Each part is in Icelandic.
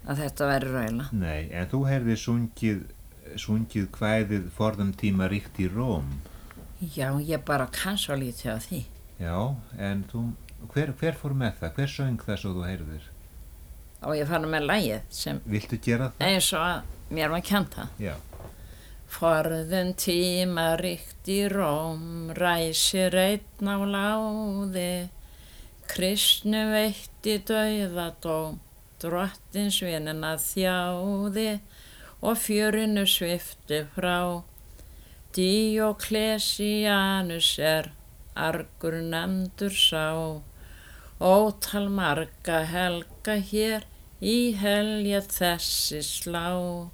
að þetta væri raula. Nei, en þú heyrðir sungið kvæðið forðum tíma ríkt í Róm. Já, ég bara kann svo lítið á því. Já, en hver fór með það? Hver söng það svo þú heyrðir? Og ég fann með lagið sem Viltu gera það? eins og að mér var kennt það. Já. Forðum tíma ríkt í Róm, ræsir einn á láði, kristnu veitti dauðadóm, drottins vinina þjáði og fjörinu svipti frá. Díóklesianus argur nefndur sá, ótal marga helga hér í helja þessi slá.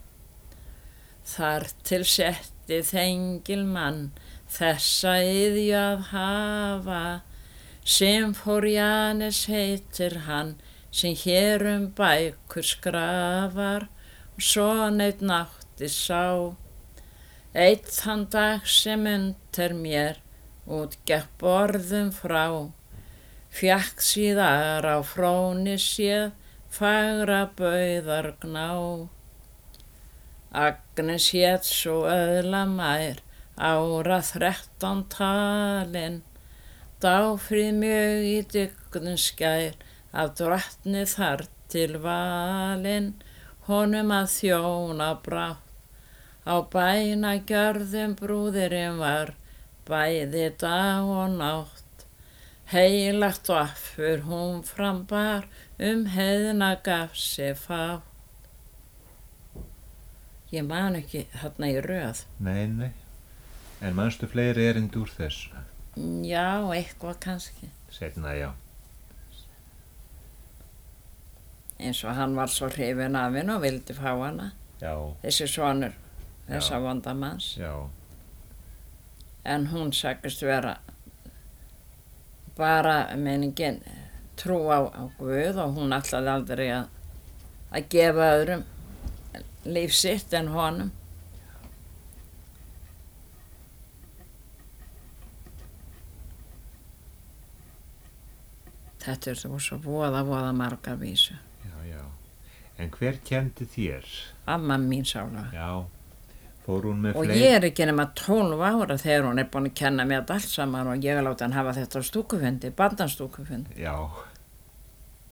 Þar til setti þengilmann þessa iðju að hafa, Symfórianes heitir hann, sem hér bækur skrafar, og son einn átti sá. Einn þann dag sem undir mér út gekk borðum frá, fékk síðar á fróni séð fagra bauðar gná. Agnes hét svo öðlamær, ára 13 talin, dáfrið mjög í dyggun skær, af drottni þar til valin, honum að þjóna brátt. Á bænagjörðum brúðirinn var, bæði dag og nátt. Heilagt offur hún frambar, heiðna gaf sig fátt. Ég man ekki þarna í röð. Nei. En manstu fleiri erindi úr þessu? Já, eitthvað kannski. Seinna, já. Eins og hann var svo hrifinn af henni og vildi fá hana. Já. Þessi sonur þessa vondamanns. Já. En hún sagðist vera bara meiningin trú á Guð og hún ætlaði aldrei að gefa öðrum líf sitt en honum. Þetta þú svo voða margar vísu. Já. En hver kenndi þér? Amma mín sála. Já. Fór hún með og fleiri? Ég ekki nema 12 ára þegar hún búin að kenna mér allt saman og ég láti hann hafa þetta á stúkufundi, barnastúkufundi. Já.